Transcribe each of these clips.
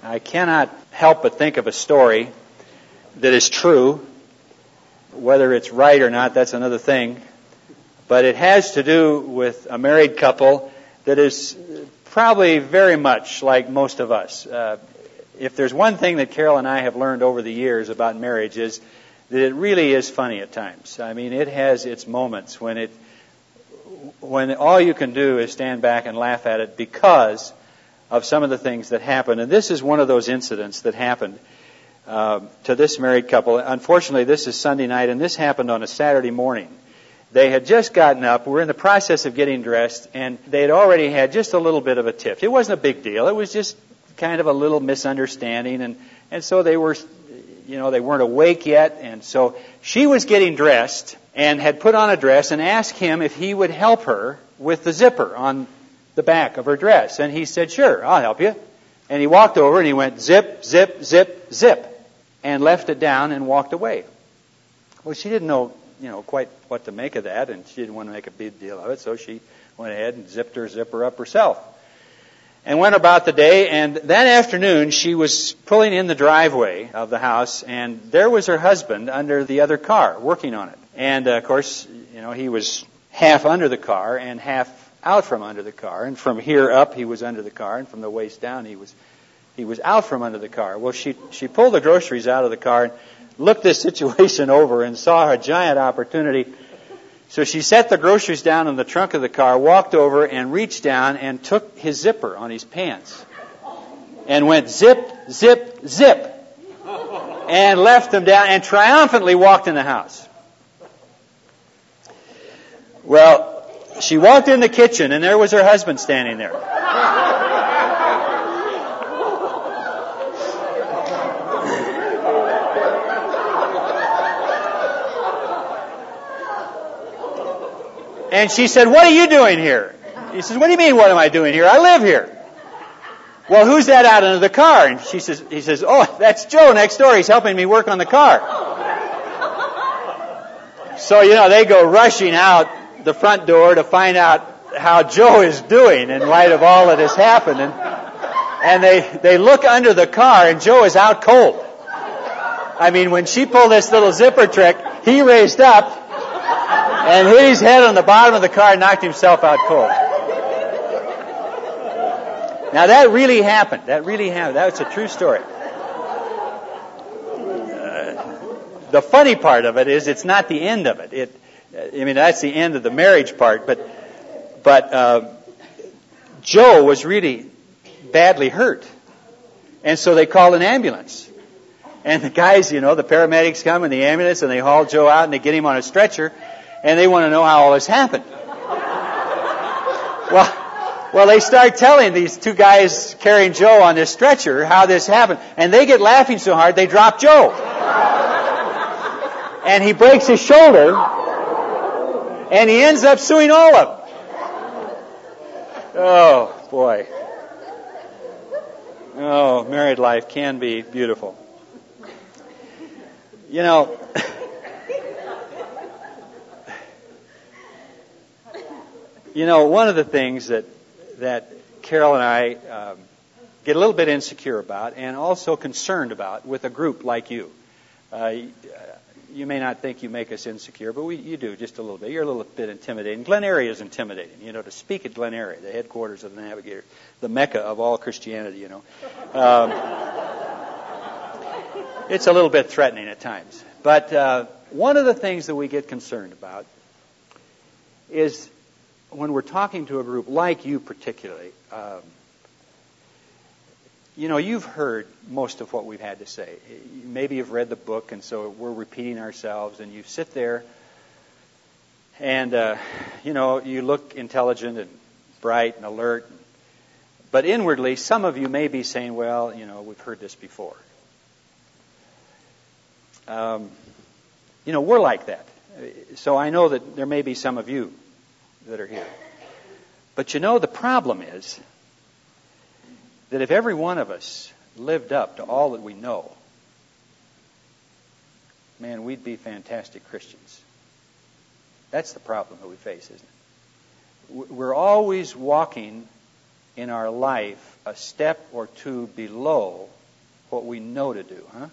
I cannot help but think of a story that is true. Whether it's right or not, that's another thing. But it has to do with a married couple that is probably very much like most of us. If there's one thing that Carol and I have learned over the years about marriage is that it really is funny at times. I mean, it has its moments when all you can do is stand back and laugh at it because of some of the things that happen. And this is one of those incidents that happened to this married couple. Unfortunately, this is Sunday night, and this happened on a Saturday morning. They had just gotten up, were in the process of getting dressed, and they had already had just a little bit of a tiff. It wasn't a big deal. It was just kind of a little misunderstanding, and so they were, they weren't awake yet, and so she was getting dressed and had put on a dress and asked him if he would help her with the zipper on the back of her dress. And he said, "Sure, I'll help you." And he walked over and he went zip, zip, zip, zip, and left it down and walked away. Well, she didn't know, quite what to make of that, and she didn't want to make a big deal of it, so she went ahead and zipped her zipper up herself and went about the day. And that afternoon, she was pulling in the driveway of the house, and there was her husband under the other car working on it. And, of course, he was half under the car and half out from under the car. And from here up, he was under the car, and from the waist down, he was out from under the car. Well, she pulled the groceries out of the car and looked this situation over and saw a giant opportunity. So she set the groceries down in the trunk of the car, walked over and reached down and took his zipper on his pants and went zip, zip, zip, and left them down and triumphantly walked in the house. Well, she walked in the kitchen and there was her husband standing there. And she said, "What are you doing here?" He says, "What do you mean, what am I doing here? I live here." "Well, who's that out under the car?" And he says, "Oh, that's Joe next door. He's helping me work on the car." So, they go rushing out the front door to find out how Joe is doing in light of all that has happened. And they look under the car, and Joe is out cold. I mean, when she pulled this little zipper trick, he raised up and hit his head on the bottom of the car and knocked himself out cold. Now, that really happened. That's a true story. The funny part of it is it's not the end of it. That's the end of the marriage part. But Joe was really badly hurt. And so they called an ambulance. And the guys, the paramedics come in the ambulance and they haul Joe out and they get him on a stretcher. And they want to know how all this happened. Well, they start telling these two guys carrying Joe on this stretcher how this happened. And they get laughing so hard, they drop Joe. And he breaks his shoulder. And he ends up suing all of them. Oh, boy. Oh, married life can be beautiful. One of the things that Carol and I get a little bit insecure about and also concerned about with a group like you. You may not think you make us insecure, but you do just a little bit. You're a little bit intimidating. Glen Eyrie is intimidating. To speak at Glen Eyrie, the headquarters of the Navigator, the Mecca of all Christianity, It's a little bit threatening at times. But one of the things that we get concerned about is when we're talking to a group like you particularly, you've heard most of what we've had to say. Maybe you've read the book, and so we're repeating ourselves, and you sit there, and, you look intelligent and bright and alert. But inwardly, some of you may be saying, well, we've heard this before. We're like that. So I know that there may be some of you that are here. But the problem is that if every one of us lived up to all that we know, man, we'd be fantastic Christians. That's the problem that we face, isn't it? We're always walking in our life a step or two below what we know to do, huh?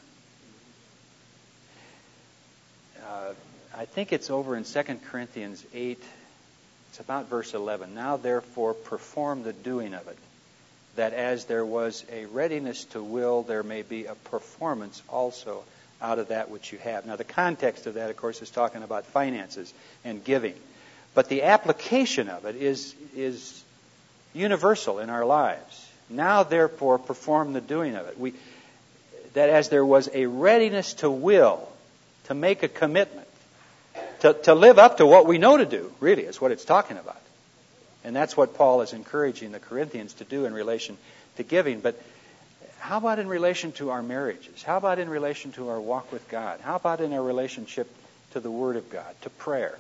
I think it's over in 2 Corinthians 8. It's about verse 11. Now, therefore, perform the doing of it, that as there was a readiness to will, there may be a performance also out of that which you have. Now, the context of that, of course, is talking about finances and giving. But the application of it is universal in our lives. Now, therefore, perform the doing of it. That as there was a readiness to will, to make a commitment, to live up to what we know to do, really, is what it's talking about. And that's what Paul is encouraging the Corinthians to do in relation to giving. But how about in relation to our marriages? How about in relation to our walk with God? How about in our relationship to the Word of God, to prayer?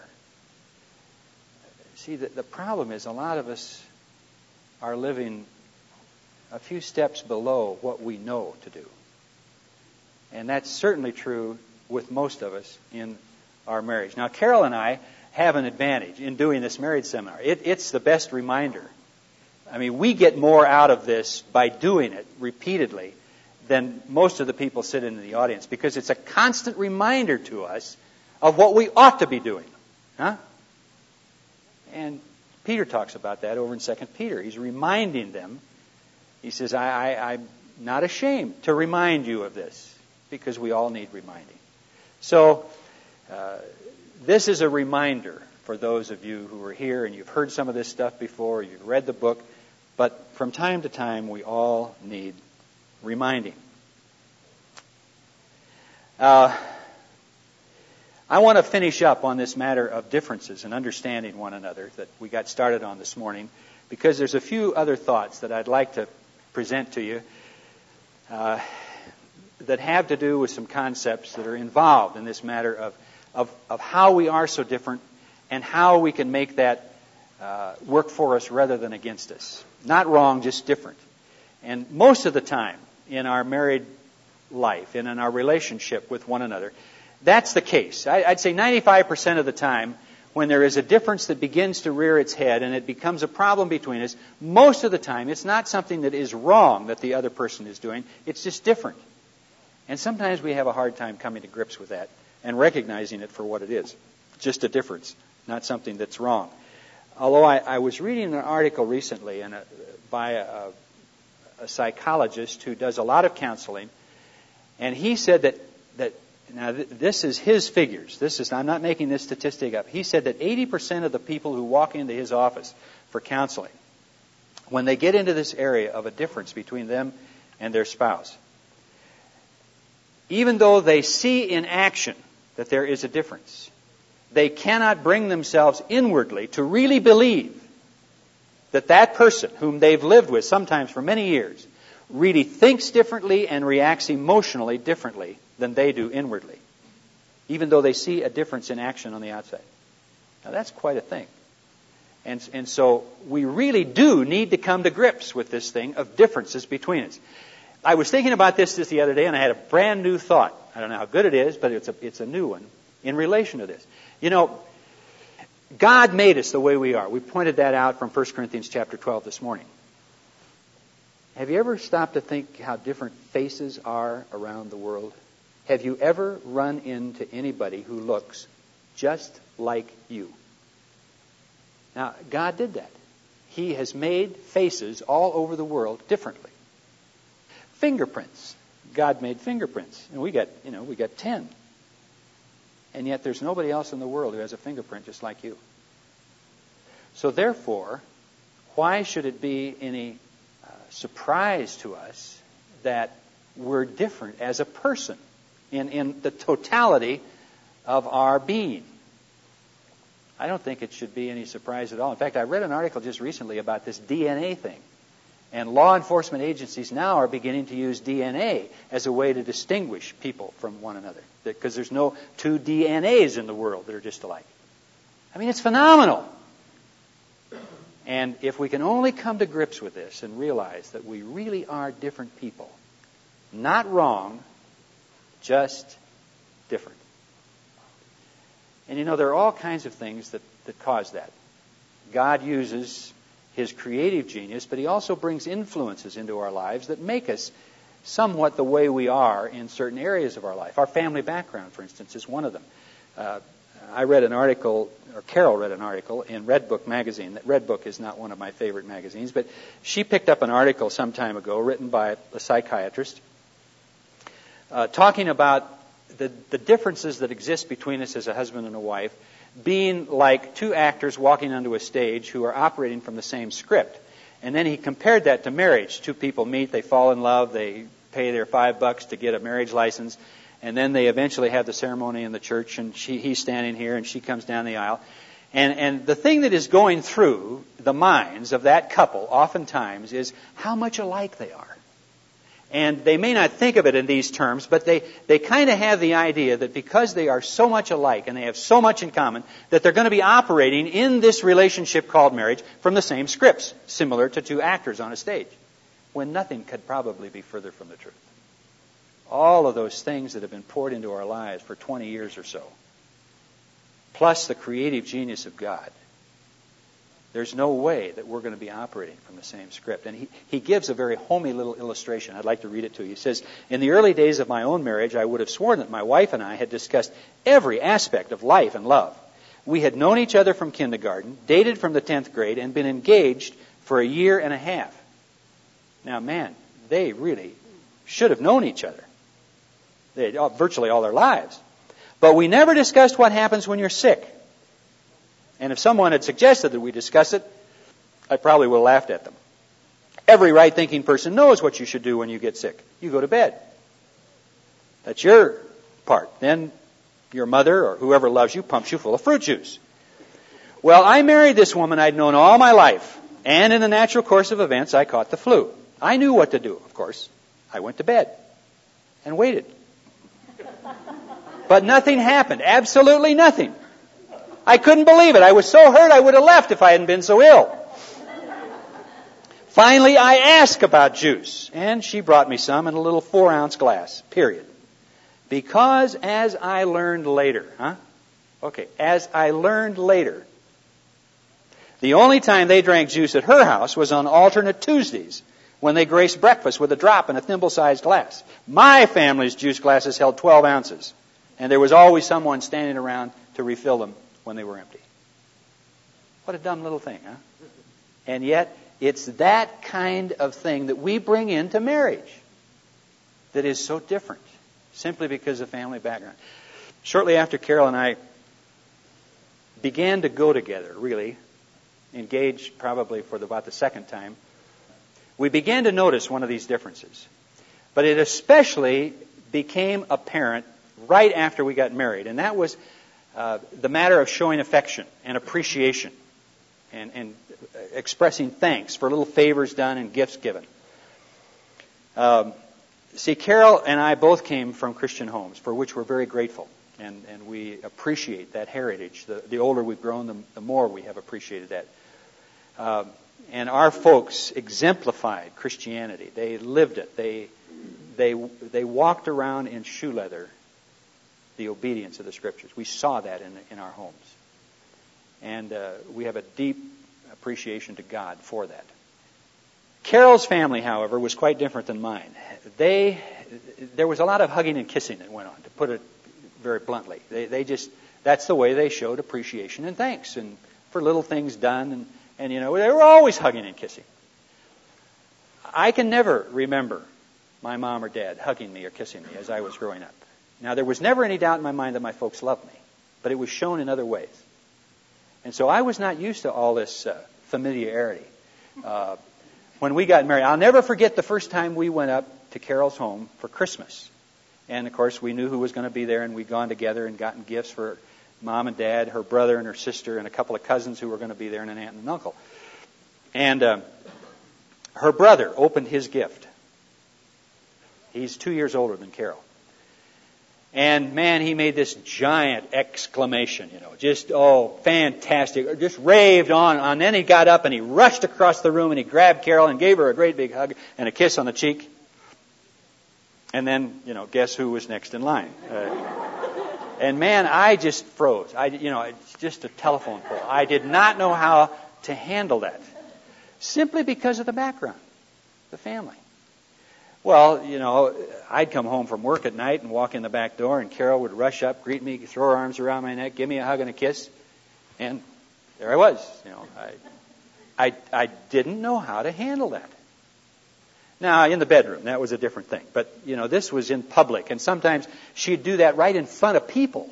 See, the problem is a lot of us are living a few steps below what we know to do. And that's certainly true with most of us in our marriage. Now, Carol and I have an advantage in doing this marriage seminar. It's the best reminder. I mean, we get more out of this by doing it repeatedly than most of the people sitting in the audience, because it's a constant reminder to us of what we ought to be doing. Huh? And Peter talks about that over in 2 Peter. He's reminding them. He says, I'm not ashamed to remind you of this, because we all need reminding. So, this is a reminder for those of you who are here and you've heard some of this stuff before, you've read the book, but from time to time we all need reminding. I want to finish up on this matter of differences and understanding one another that we got started on this morning, because there's a few other thoughts that I'd like to present to you that have to do with some concepts that are involved in this matter of how we are so different and how we can make that work for us rather than against us. Not wrong, just different. And most of the time in our married life and in our relationship with one another, that's the case. I'd say 95% of the time when there is a difference that begins to rear its head and it becomes a problem between us, most of the time it's not something that is wrong that the other person is doing. It's just different. And sometimes we have a hard time coming to grips with that and recognizing it for what it is. Just a difference, not something that's wrong. Although I was reading an article recently by a psychologist who does a lot of counseling, and he said that now this is his figures. I'm not making this statistic up. He said that 80% of the people who walk into his office for counseling, when they get into this area of a difference between them and their spouse, even though they see in action that there is a difference, they cannot bring themselves inwardly to really believe that that person whom they've lived with sometimes for many years really thinks differently and reacts emotionally differently than they do inwardly, even though they see a difference in action on the outside. Now that's quite a thing. And so we really do need to come to grips with this thing of differences between us. I was thinking about this just the other day, and I had a brand new thought. I don't know how good it is, but it's a new one in relation to this. You know, God made us the way we are. We pointed that out from 1 Corinthians chapter 12 this morning. Have you ever stopped to think how different faces are around the world? Have you ever run into anybody who looks just like you? Now, God did that. He has made faces all over the world differently. Fingerprints. God made fingerprints. And we got 10. And yet there's nobody else in the world who has a fingerprint just like you. So therefore, why should it be any surprise to us that we're different as a person in the totality of our being? I don't think it should be any surprise at all. In fact, I read an article just recently about this DNA thing. And law enforcement agencies now are beginning to use DNA as a way to distinguish people from one another, because there's no two DNAs in the world that are just alike. I mean, it's phenomenal. And if we can only come to grips with this and realize that we really are different people, not wrong, just different. And you know, there are all kinds of things that cause that. God uses His creative genius, but He also brings influences into our lives that make us somewhat the way we are in certain areas of our life. Our family background, for instance, is one of them. I read an article, or Carol read an article in Red Book magazine. Red Book is not one of my favorite magazines, but she picked up an article some time ago written by a psychiatrist talking about the differences that exist between us as a husband and a wife being like two actors walking onto a stage who are operating from the same script. And then he compared that to marriage. Two people meet, they fall in love, they pay their $5 to get a marriage license, and then they eventually have the ceremony in the church, and he's standing here, and she comes down the aisle. And the thing that is going through the minds of that couple oftentimes is how much alike they are. And they may not think of it in these terms, but they kind of have the idea that because they are so much alike and they have so much in common, that they're going to be operating in this relationship called marriage from the same scripts, similar to two actors on a stage, when nothing could probably be further from the truth. All of those things that have been poured into our lives for 20 years or so, plus the creative genius of God, there's no way that we're going to be operating from the same script. And he gives a very homey little illustration. I'd like to read it to you. He says, in the early days of my own marriage, I would have sworn that my wife and I had discussed every aspect of life and love. We had known each other from kindergarten, dated from the 10th grade, and been engaged for a year and a half. Now, man, they really should have known each other. They virtually all their lives. But we never discussed what happens when you're sick. And if someone had suggested that we discuss it, I probably would have laughed at them. Every right-thinking person knows what you should do when you get sick. You go to bed. That's your part. Then your mother or whoever loves you pumps you full of fruit juice. Well, I married this woman I'd known all my life, and in the natural course of events, I caught the flu. I knew what to do, of course. I went to bed and waited. But nothing happened. Absolutely nothing. I couldn't believe it. I was so hurt I would have left if I hadn't been so ill. Finally, I asked about juice, and she brought me some in a little 4-ounce glass, period. Because as I learned later, as I learned later, the only time they drank juice at her house was on alternate Tuesdays, when they graced breakfast with a drop in a thimble-sized glass. My family's juice glasses held 12 ounces, and there was always someone standing around to refill them when they were empty. What a dumb little thing, huh? And yet, it's that kind of thing that we bring into marriage that is so different, simply because of family background. Shortly after Carol and I began to go together, really, engaged probably for about the second time, we began to notice one of these differences. But it especially became apparent right after we got married, and that was the matter of showing affection and appreciation and expressing thanks for little favors done and gifts given. See, Carol and I both came from Christian homes, for which we're very grateful, and we appreciate that heritage. The older we've grown, the more we have appreciated that. And our folks exemplified Christianity. They lived it. They walked around in shoe leather the obedience of the Scriptures. We saw that in our homes. And we have a deep appreciation to God for that. Carol's family, however, was quite different than mine. There was a lot of hugging and kissing that went on, to put it very bluntly. That's the way they showed appreciation and thanks, and for little things done, and they were always hugging and kissing. I can never remember my mom or dad hugging me or kissing me as I was growing up. Now, there was never any doubt in my mind that my folks loved me, but it was shown in other ways. And so I was not used to all this familiarity. When we got married, I'll never forget the first time we went up to Carol's home for Christmas. And, of course, we knew who was going to be there, and we'd gone together and gotten gifts for Mom and Dad, her brother and her sister, and a couple of cousins who were going to be there, and an aunt and an uncle. And her brother opened his gift. He's 2 years older than Carol. And, man, he made this giant exclamation, just, fantastic, just raved on. And then he got up and he rushed across the room and he grabbed Carol and gave her a great big hug and a kiss on the cheek. And then, guess who was next in line? And, man, I just froze. It's just a telephone pole. I did not know how to handle that. simply because of the background, the family. Well, I'd come home from work at night and walk in the back door, and Carol would rush up, greet me, throw her arms around my neck, give me a hug and a kiss, and there I was. I didn't know how to handle that. Now, in the bedroom, that was a different thing. But, this was in public, and sometimes she'd do that right in front of people.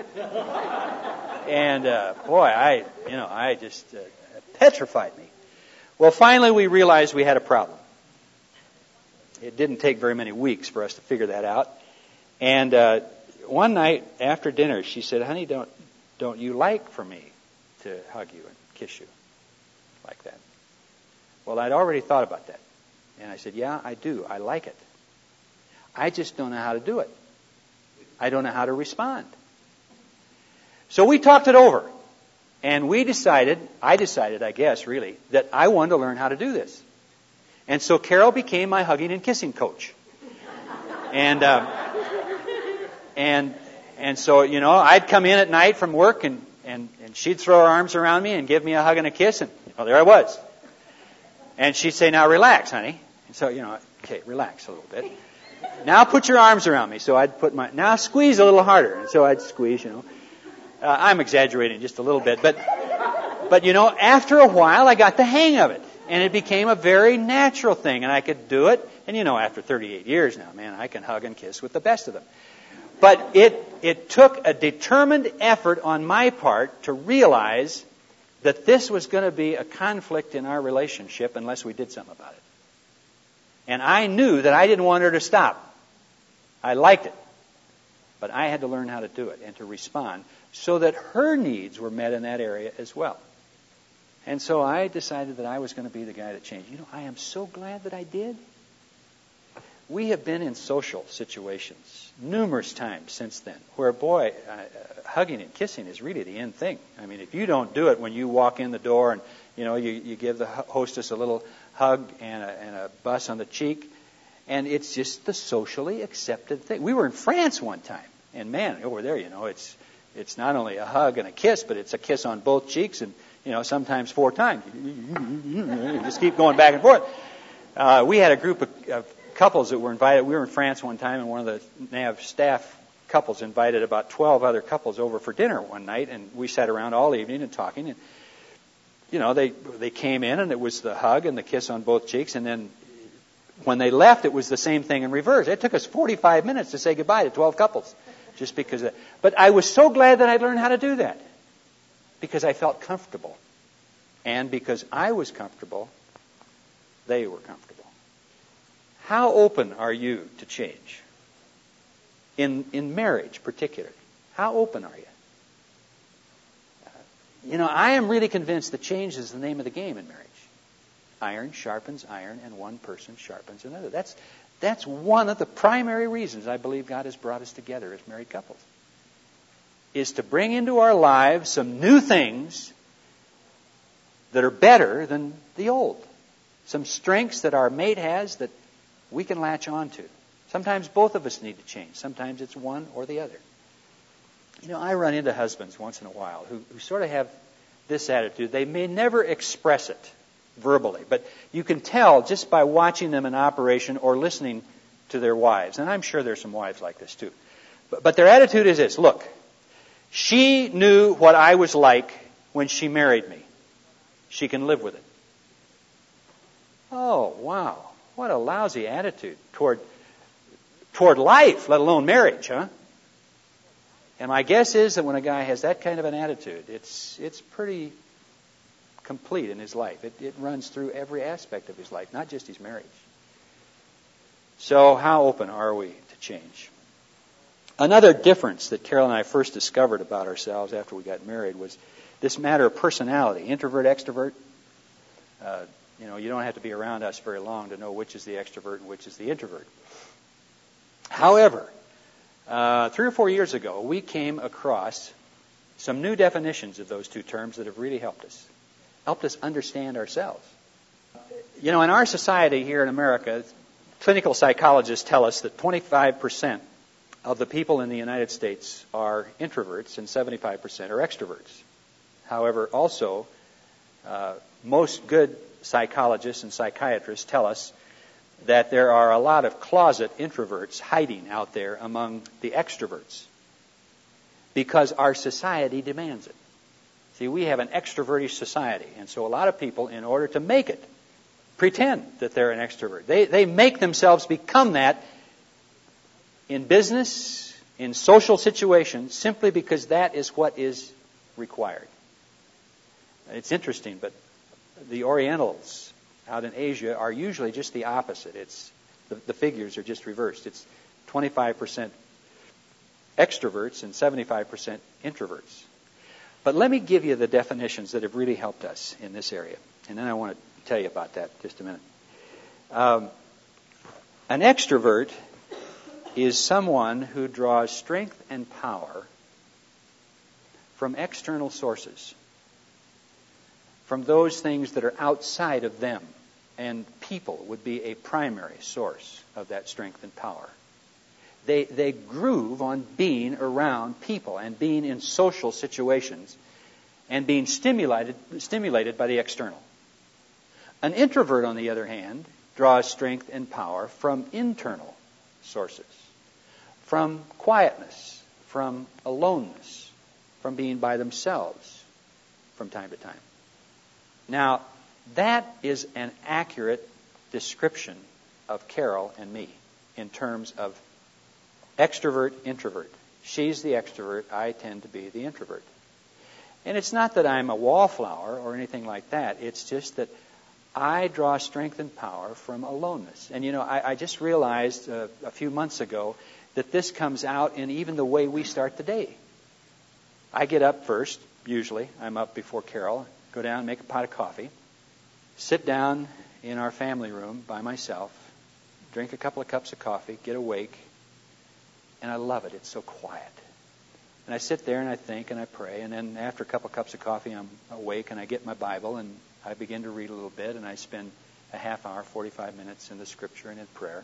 And, I just petrified me. Well, finally we realized we had a problem. It didn't take very many weeks for us to figure that out. And one night after dinner, she said, "Honey, don't you like for me to hug you and kiss you like that?" Well, I'd already thought about that. And I said, "Yeah, I do. I like it. I just don't know how to do it. I don't know how to respond." So we talked it over. And I decided, I guess, really, that I wanted to learn how to do this. And so Carol became my hugging and kissing coach. And so, I'd come in at night from work and she'd throw her arms around me and give me a hug and a kiss, and there I was. And she'd say, "Now relax, honey." And so, okay, relax a little bit. "Now put your arms around me." So I'd now squeeze a little harder. And so I'd squeeze, I'm exaggerating just a little bit, but after a while I got the hang of it. And it became a very natural thing, and I could do it. And after 38 years now, man, I can hug and kiss with the best of them. But it took a determined effort on my part to realize that this was going to be a conflict in our relationship unless we did something about it. And I knew that I didn't want her to stop. I liked it. But I had to learn how to do it and to respond so that her needs were met in that area as well. And so I decided that I was going to be the guy that changed. I am so glad that I did. We have been in social situations numerous times since then where, boy, hugging and kissing is really the end thing. I mean, if you don't do it when you walk in the door and, you give the hostess a little hug and a buss on the cheek, and it's just the socially accepted thing. We were in France one time, and man, over there, it's not only a hug and a kiss, but it's a kiss on both cheeks and, sometimes 4 times. You just keep going back and forth. We had a group of couples that were invited. We were in France one time, and one of the NAV staff couples invited about 12 other couples over for dinner one night, and we sat around all evening and talking. And they came in, and it was the hug and the kiss on both cheeks, and then when they left, it was the same thing in reverse. It took us 45 minutes to say goodbye to 12 couples, just because of that. But I was so glad that I learned how to do that, because I felt comfortable, and because I was comfortable, they were comfortable. How open are you to change? In marriage, particularly. How open are you? I am really convinced that change is the name of the game in marriage. Iron sharpens iron, and one person sharpens another. That's one of the primary reasons I believe God has brought us together as married couples, is to bring into our lives some new things that are better than the old. Some strengths that our mate has that we can latch on to. Sometimes both of us need to change. Sometimes it's one or the other. I run into husbands once in a while who sort of have this attitude. They may never express it verbally, but you can tell just by watching them in operation or listening to their wives. And I'm sure there's some wives like this too. But their attitude is this: look, she knew what I was like when she married me. She can live with it. Oh, wow. What a lousy attitude toward life, let alone marriage, huh? And my guess is that when a guy has that kind of an attitude, it's pretty complete in his life. It runs through every aspect of his life, not just his marriage. So how open are we to change? Another difference that Carol and I first discovered about ourselves after we got married was this matter of personality, introvert, extrovert. You don't have to be around us very long to know which is the extrovert and which is the introvert. However, 3 or 4 years ago, we came across some new definitions of those two terms that have really helped us understand ourselves. In our society here in America, clinical psychologists tell us that 25% of the people in the United States are introverts and 75% are extroverts. However, also, most good psychologists and psychiatrists tell us that there are a lot of closet introverts hiding out there among the extroverts because our society demands it. See, we have an extrovertish society, and so a lot of people, in order to make it, pretend that they're an extrovert. They make themselves become that in business, in social situations, simply because that is what is required. It's interesting, but the Orientals out in Asia are usually just the opposite. The figures are just reversed. It's 25% extroverts and 75% introverts. But let me give you the definitions that have really helped us in this area. And then I want to tell you about that in just a minute. An extrovert is someone who draws strength and power from external sources, from those things that are outside of them. And people would be a primary source of that strength and power. They groove on being around people and being in social situations and being stimulated by the external. An introvert, on the other hand, draws strength and power from internal sources, from quietness, from aloneness, from being by themselves from time to time. Now, that is an accurate description of Carol and me in terms of extrovert, introvert. She's the extrovert. I tend to be the introvert. And it's not that I'm a wallflower or anything like that. It's just that I draw strength and power from aloneness. And, I just realized a few months ago that this comes out in even the way we start the day. I get up first, usually. I'm up before Carol. Go down, make a pot of coffee. Sit down in our family room by myself. Drink a couple of cups of coffee. Get awake. And I love it. It's so quiet. And I sit there and I think and I pray. And then after a couple of cups of coffee, I'm awake and I get my Bible and I begin to read a little bit. And I spend a half hour, 45 minutes in the Scripture and in prayer.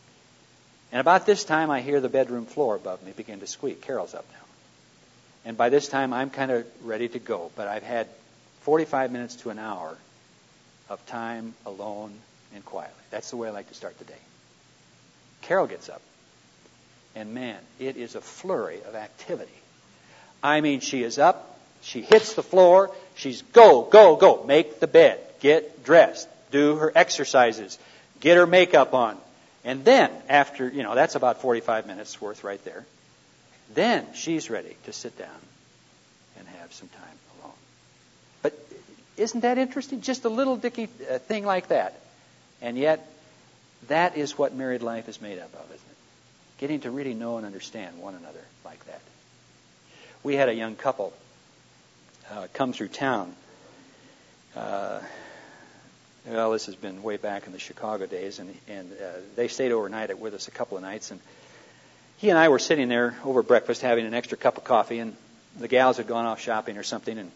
And about this time, I hear the bedroom floor above me begin to squeak. Carol's up now. And by this time, I'm kind of ready to go. But I've had 45 minutes to an hour of time alone and quietly. That's the way I like to start the day. Carol gets up. And man, it is a flurry of activity. I mean, she is up, she hits the floor, she's go, go, go, make the bed, get dressed, do her exercises, get her makeup on. And then, after, that's about 45 minutes worth right there. Then she's ready to sit down and have some time alone. But isn't that interesting? Just a little dicky thing like that. And yet, that is what married life is made up of, isn't it? Getting to really know and understand one another like that. We had a young couple come through town. This has been way back in the Chicago days, and they stayed overnight with us a couple of nights. And he and I were sitting there over breakfast having an extra cup of coffee, and the gals had gone off shopping or something. And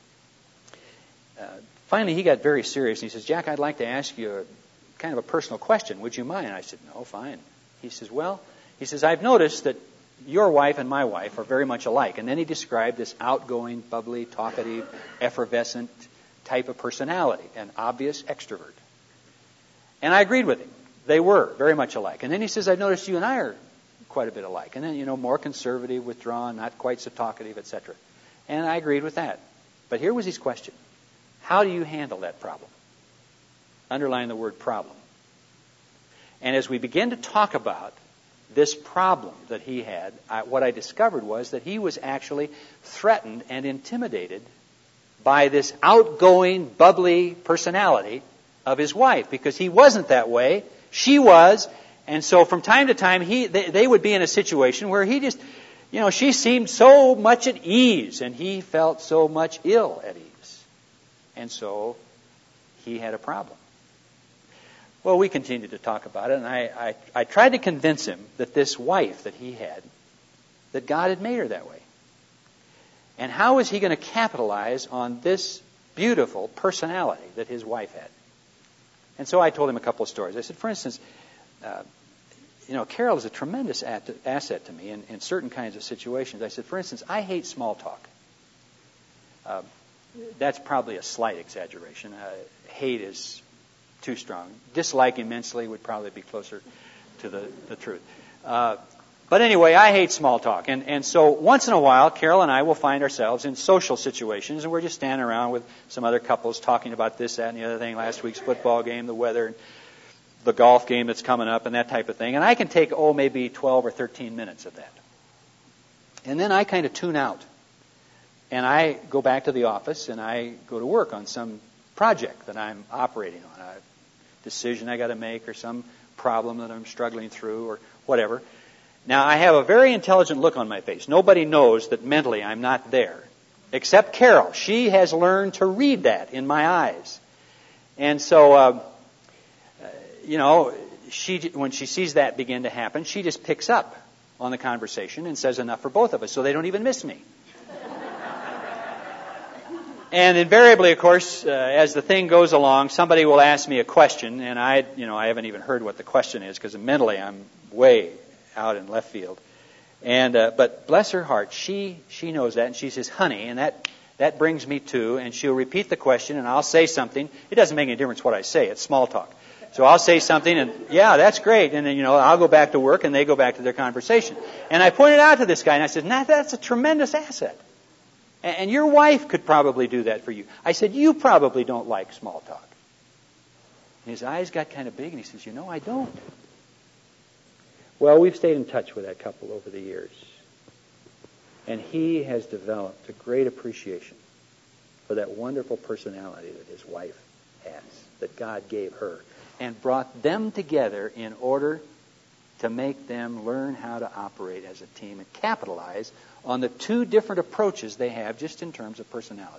finally he got very serious, and he says, "Jack, I'd like to ask you kind of a personal question. Would you mind?" I said, "No, fine." He says, "I've noticed that your wife and my wife are very much alike." And then he described this outgoing, bubbly, talkative, effervescent type of personality, an obvious extrovert. And I agreed with him. They were very much alike. And then he says, "I've noticed you and I are quite a bit alike." And then, more conservative, withdrawn, not quite so talkative, etc. And I agreed with that. But here was his question. How do you handle that problem? Underline the word problem. And as we began to talk about this problem that he had, what I discovered was that he was actually threatened and intimidated by this outgoing, bubbly personality of his wife, because he wasn't that way. She was. And so from time to time, they would be in a situation where he just, she seemed so much at ease, and he felt so much ill at ease. And so he had a problem. Well, we continued to talk about it, and I tried to convince him that this wife that he had, that God had made her that way. And how was he going to capitalize on this beautiful personality that his wife had? And so I told him a couple of stories. I said, for instance, Carol is a tremendous asset to me in certain kinds of situations. I said, for instance, I hate small talk. That's probably a slight exaggeration. hate is too strong. Dislike immensely would probably be closer to the truth. But anyway, I hate small talk. And so once in a while, Carol and I will find ourselves in social situations, and we're just standing around with some other couples talking about this, that, and the other thing, last week's football game, the weather, the golf game that's coming up, and that type of thing. And I can take, maybe 12 or 13 minutes of that. And then I kind of tune out. And I go back to the office, and I go to work on some project that I'm operating on, a decision I got to make, or some problem that I'm struggling through, or whatever. Now, I have a very intelligent look on my face. Nobody knows that mentally I'm not there, except Carol. She has learned to read that in my eyes. And so, when she sees that begin to happen, she just picks up on the conversation and says enough for both of us, so they don't even miss me. And invariably, of course, as the thing goes along, somebody will ask me a question, and I haven't even heard what the question is, because mentally I'm way out in left field. And but bless her heart, she knows that, and she says, "Honey," and that brings me to, and she'll repeat the question, and I'll say something. It doesn't make any difference what I say; it's small talk. So I'll say something, and yeah, that's great, and then I'll go back to work, and they go back to their conversation. And I pointed out to this guy, and I said, "That's a tremendous asset, and your wife could probably do that for you." I said, "You probably don't like small talk." And his eyes got kind of big, and he says, "I don't." Well, we've stayed in touch with that couple over the years. And he has developed a great appreciation for that wonderful personality that his wife has, that God gave her, and brought them together in order to make them learn how to operate as a team and capitalize on the two different approaches they have just in terms of personality.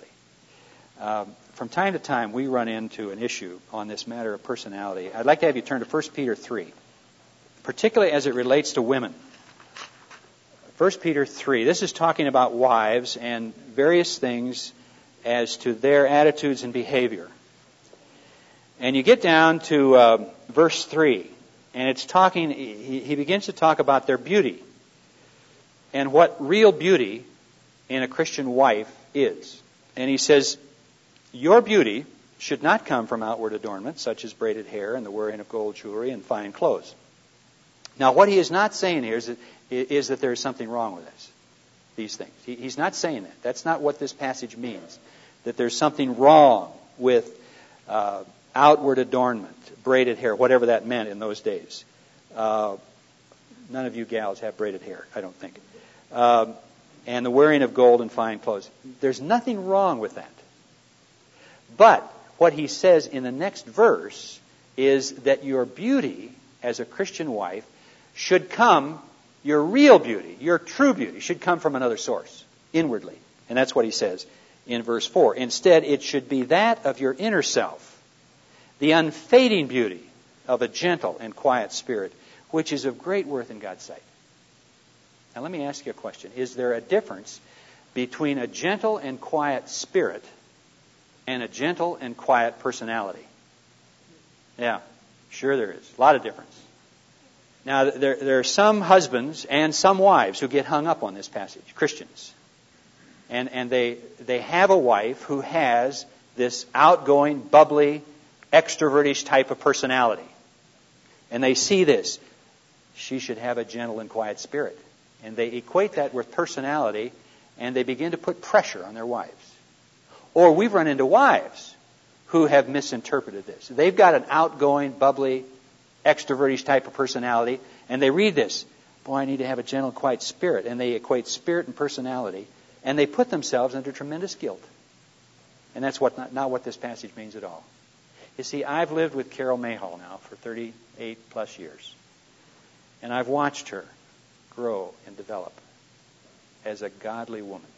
From time to time, we run into an issue on this matter of personality. I'd like to have you turn to 1 Peter 3. Particularly as it relates to women. 1 Peter 3. This is talking about wives and various things as to their attitudes and behavior. And you get down to verse 3, and it's talking. He begins to talk about their beauty and what real beauty in a Christian wife is. And he says, "Your beauty should not come from outward adornment, such as braided hair and the wearing of gold jewelry and fine clothes." Now, what he is not saying here is that there is something wrong with these things. He's not saying that. That's not what this passage means, that there's something wrong with outward adornment, braided hair, whatever that meant in those days. None of you gals have braided hair, I don't think. And the wearing of gold and fine clothes. There's nothing wrong with that. But what he says in the next verse is that your beauty as a Christian wife should come, your real beauty, your true beauty, should come from another source, inwardly. And that's what he says in verse 4. Instead, it should be that of your inner self, the unfading beauty of a gentle and quiet spirit, which is of great worth in God's sight. Now let me ask you a question. Is there a difference between a gentle and quiet spirit and a gentle and quiet personality? Yeah, sure there is. A lot of difference. Now, there are some husbands and some wives who get hung up on this passage, Christians. And they have a wife who has this outgoing, bubbly, extrovertish type of personality. And they see this. She should have a gentle and quiet spirit. And they equate that with personality, and they begin to put pressure on their wives. Or we've run into wives who have misinterpreted this. They've got an outgoing, bubbly, extrovertish type of personality, and they read this. Boy, I need to have a gentle, quiet spirit. And they equate spirit and personality, and they put themselves under tremendous guilt. And that's not what this passage means at all. You see, I've lived with Carol Mayhall now for 38 plus years. And I've watched her grow and develop as a godly woman.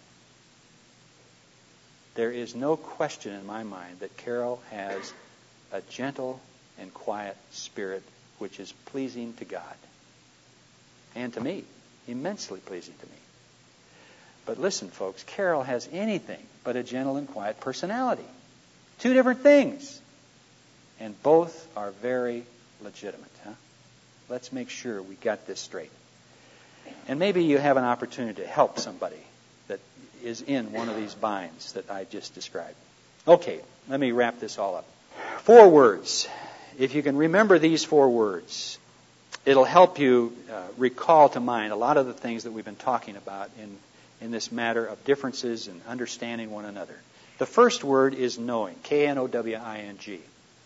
There is no question in my mind that Carol has a gentle and quiet spirit which is pleasing to God. And to me. Immensely pleasing to me. But listen, folks, Carol has anything but a gentle and quiet personality. Two different things. And both are very legitimate. Let's make sure we got this straight. And maybe you have an opportunity to help somebody that is in one of these binds that I just described. Okay, let me wrap this all up. 4 words. If you can remember these 4 words, it'll help you recall to mind a lot of the things that we've been talking about in this matter of differences and understanding one another. The first word is knowing, Knowing.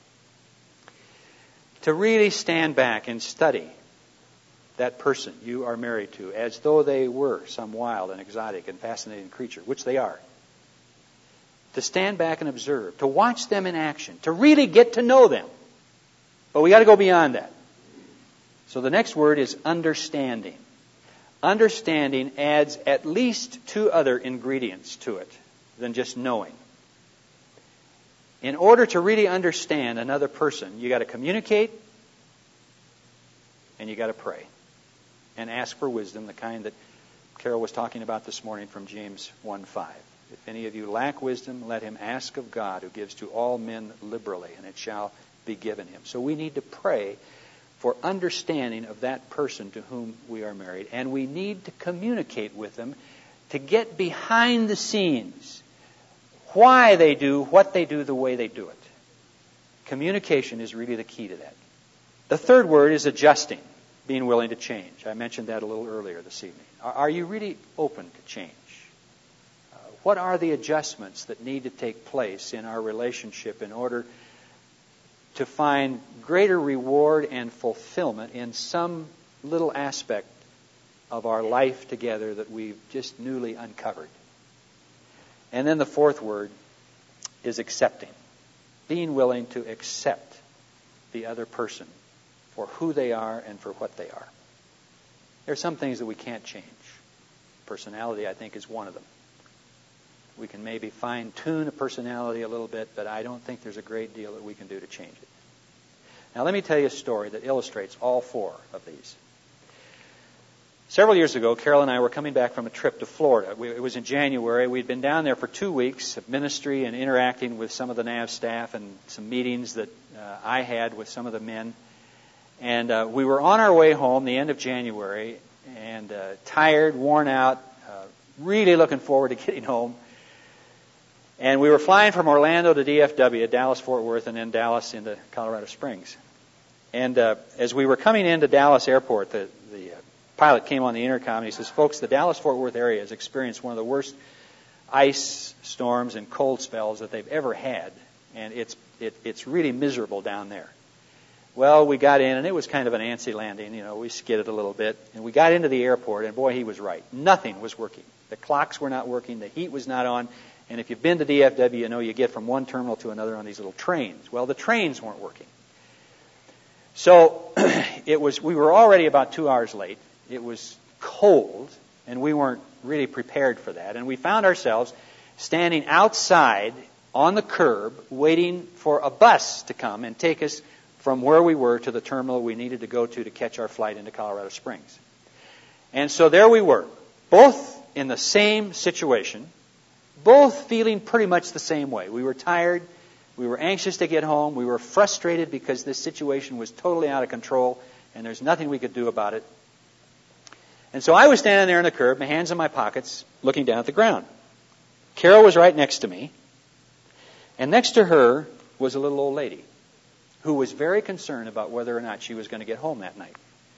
To really stand back and study that person you are married to as though they were some wild and exotic and fascinating creature, which they are. To stand back and observe, to watch them in action, to really get to know them. But we got to go beyond that. So the next word is understanding. Understanding adds at least 2 other ingredients to it than just knowing. In order to really understand another person, you got to communicate and you got to pray and ask for wisdom, the kind that Carol was talking about this morning from James 1:5. If any of you lack wisdom, let him ask of God, who gives to all men liberally, and it shall be given him. So we need to pray for understanding of that person to whom we are married, and we need to communicate with them to get behind the scenes, why they do what they do the way they do it. Communication is really the key to that. The third word is adjusting, being willing to change. I mentioned that a little earlier this evening. Are you really open to change? What are the adjustments that need to take place in our relationship in order to find greater reward and fulfillment in some little aspect of our life together that we've just newly uncovered? And then the fourth word is accepting. Being willing to accept the other person for who they are and for what they are. There are some things that we can't change. Personality, I think, is one of them. We can maybe fine-tune a personality a little bit, but I don't think there's a great deal that we can do to change it. Now, let me tell you a story that illustrates all 4 of these. Several years ago, Carol and I were coming back from a trip to Florida. It was in January. We'd been down there for 2 weeks of ministry and interacting with some of the NAV staff and some meetings that I had with some of the men. And we were on our way home the end of January and tired, worn out, really looking forward to getting home. And we were flying from Orlando to DFW, Dallas, Fort Worth, and then Dallas into Colorado Springs. And as we were coming into Dallas Airport, the pilot came on the intercom and he says, "Folks, the Dallas-Fort Worth area has experienced one of the worst ice storms and cold spells that they've ever had, and it's really miserable down there." Well, we got in, and it was kind of an antsy landing. We skidded a little bit, and we got into the airport, and boy, he was right. Nothing was working. The clocks were not working. The heat was not on. And if you've been to DFW, you know you get from one terminal to another on these little trains. Well, the trains weren't working. So we were already about 2 hours late. It was cold, and we weren't really prepared for that. And we found ourselves standing outside on the curb waiting for a bus to come and take us from where we were to the terminal we needed to go to catch our flight into Colorado Springs. And so there we were, both in the same situation, both feeling pretty much the same way. We were tired. We were anxious to get home. We were frustrated because this situation was totally out of control and there's nothing we could do about it. And so I was standing there on the curb, my hands in my pockets, looking down at the ground. Carol was right next to me. And next to her was a little old lady who was very concerned about whether or not she was going to get home that night.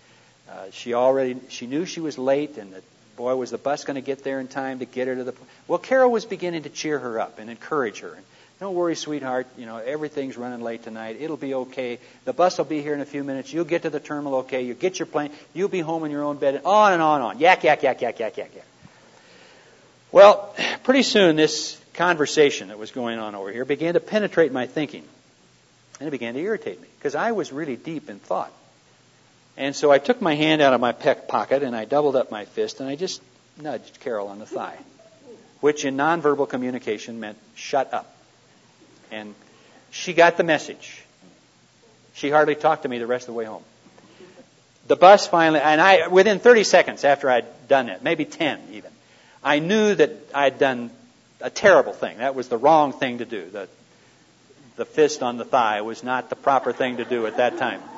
She knew she was late and that, boy, was the bus going to get there in time to get her to the... Well, Carol was beginning to cheer her up and encourage her. "Don't worry, sweetheart. Everything's running late tonight. It'll be okay. The bus will be here in a few minutes. You'll get to the terminal okay. You'll get your plane. You'll be home in your own bed." And on and on and on. Yak, yak, yak, yak, yak, yak, yak. Well, pretty soon this conversation that was going on over here began to penetrate my thinking. And it began to irritate me because I was really deep in thought. And so I took my hand out of my pocket and I doubled up my fist and I just nudged Carol on the thigh, which in nonverbal communication meant shut up. And she got the message. She hardly talked to me the rest of the way home. The bus finally, and within 30 seconds after I'd done it, maybe 10 even, I knew that I'd done a terrible thing. That was the wrong thing to do. The fist on the thigh was not the proper thing to do at that time.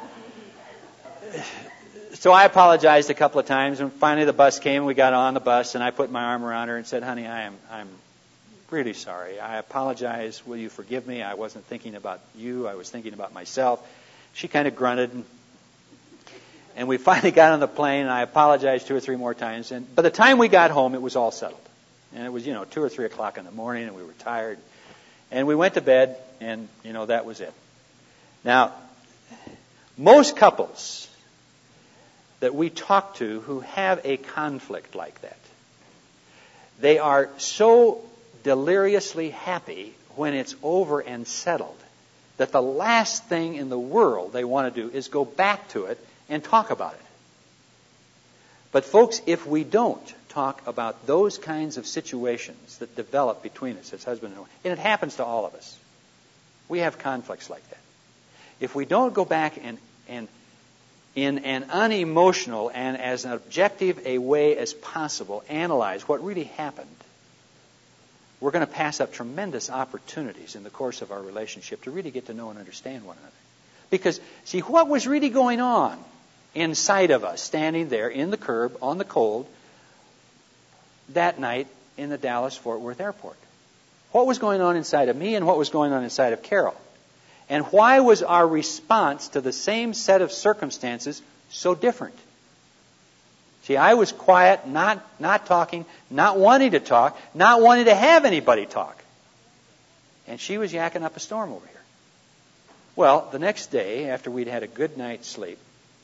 So I apologized a couple of times, and finally the bus came, and we got on the bus, and I put my arm around her and said, "Honey, I'm really sorry. I apologize. Will you forgive me? I wasn't thinking about you. I was thinking about myself. She kind of grunted. And we finally got on the plane, and I apologized 2 or 3 more times. And by the time we got home, it was all settled. And it was, 2 or 3 o'clock in the morning, and we were tired. And we went to bed, and, that was it. Now, most couples that we talk to who have a conflict like that, they are so deliriously happy when it's over and settled that the last thing in the world they want to do is go back to it and talk about it. But folks, if we don't talk about those kinds of situations that develop between us as husband and wife, and it happens to all of us, we have conflicts like that. If we don't go back and in an unemotional and as an objective a way as possible analyze what really happened, we're going to pass up tremendous opportunities in the course of our relationship to really get to know and understand one another. Because, see, what was really going on inside of us, standing there in the curb, on the cold, that night in the Dallas-Fort Worth airport? What was going on inside of me and what was going on inside of Carol? And why was our response to the same set of circumstances so different? See, I was quiet, not talking, not wanting to talk, not wanting to have anybody talk. And she was yakking up a storm over here. Well, the next day, after we'd had a good night's sleep,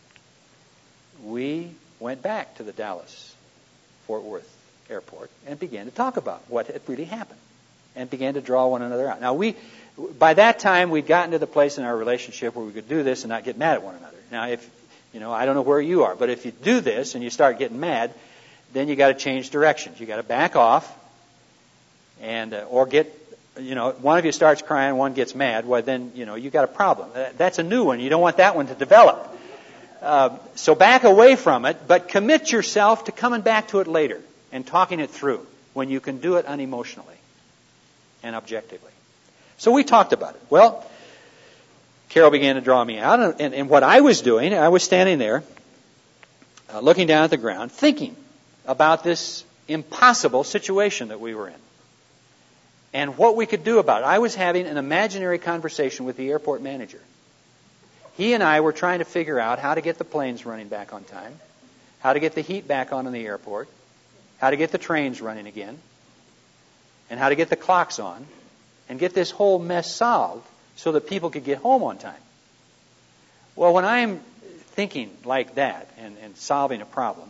we went back to the Dallas-Fort Worth airport and began to talk about what had really happened and began to draw one another out. Now, by that time, we'd gotten to the place in our relationship where we could do this and not get mad at one another. Now, if I don't know where you are, but if you do this and you start getting mad, then you got to change directions. You got to back off, and or get, one of you starts crying, one gets mad. Well, then you got a problem. That's a new one. You don't want that one to develop. So back away from it, but commit yourself to coming back to it later and talking it through when you can do it unemotionally and objectively. So we talked about it. Well, Carol began to draw me out, and what I was doing, I was standing there, looking down at the ground, thinking about this impossible situation that we were in and what we could do about it. I was having an imaginary conversation with the airport manager. He and I were trying to figure out how to get the planes running back on time, how to get the heat back on in the airport, how to get the trains running again, and how to get the clocks on, and get this whole mess solved so that people could get home on time. Well, when I'm thinking like that and solving a problem,